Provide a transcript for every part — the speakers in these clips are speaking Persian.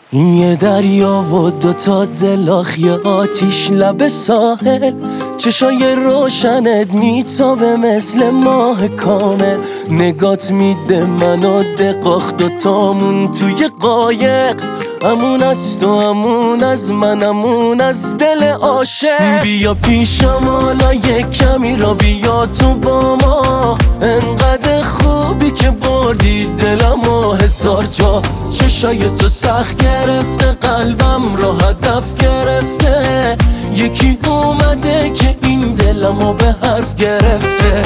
یه دریا و دوتا دلاخ، یه آتیش لب ساحل، چشای روشنت میتابه مثل ماه کامل. نگات میده منو دقاخ، دوتامون توی قایق، امون از تو، امون از من، امون از دل عاشق. بیا پیشم حالا یک کمی را بیا تو با ما، انقدر خوبی که بردی دلم و هزار جا. چشای تو سخت گرفته، قلبم را هدف گرفته، یکی اومده که این دلمو به حرف گرفته.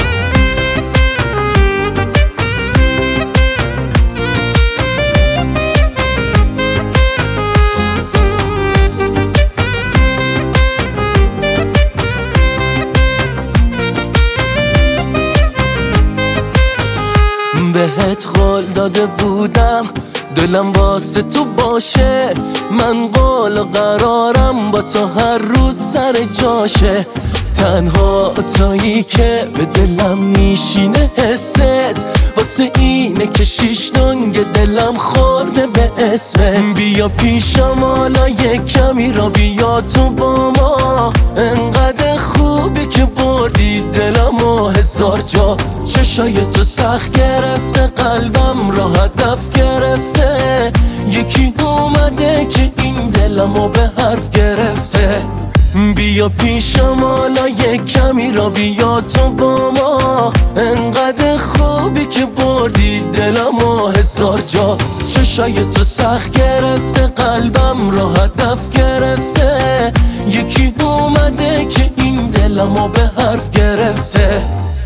بهت قول داده بودم دلم واسه تو باشه، من قول و قرارم با تو هر روز سر جاشه. تنها تویی که به دلم میشینه حست، واسه اینه که شیش دنگ دلم خورده به اسمت. بیا پیشم حالا یک کمی را بیا تو با ما، انقدر خوبی که بردی دلم و هزار جا. چشای تو سخت گرفته، قلبم را هدف گرفته، یکی اومده که این دلمو به حرف گرفته. بیا پیشم حالا یک کمی را بیا تو با ما، انقدر خوبی که بردی دلم و هزار جا. چشای تو سخت گرفته، قلبم را هدف گرفته، یکی اومده که این دلمو به حرف گرفته.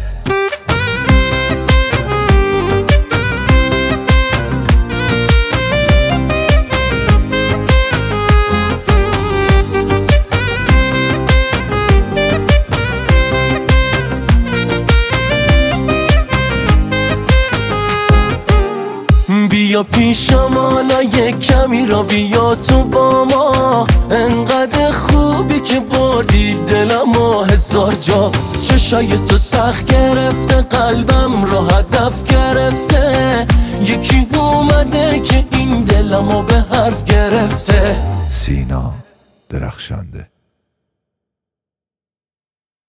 بیا پیشم حالا یک کمی را بیا تو با ما، انقدر خوبی که بردی دلم و هزار جا. چشای تو سخت گرفته، قلبم را هدف گرفته، یکی اومده که این دلمو به حرف گرفته. سینا درخشنده.